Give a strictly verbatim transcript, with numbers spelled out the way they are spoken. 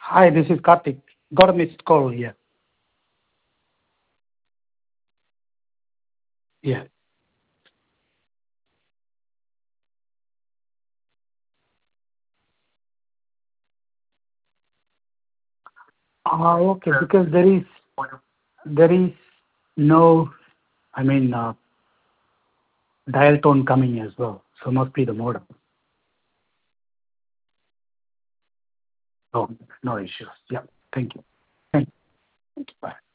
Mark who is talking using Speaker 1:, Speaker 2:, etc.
Speaker 1: Hi, this is Karthik. Got a missed call here. Yeah. Ah, okay. Because there is there is no, I mean, uh, dial tone coming as well. So must be the modem. No, no issues. Yeah. Thank you. Thank you. Bye.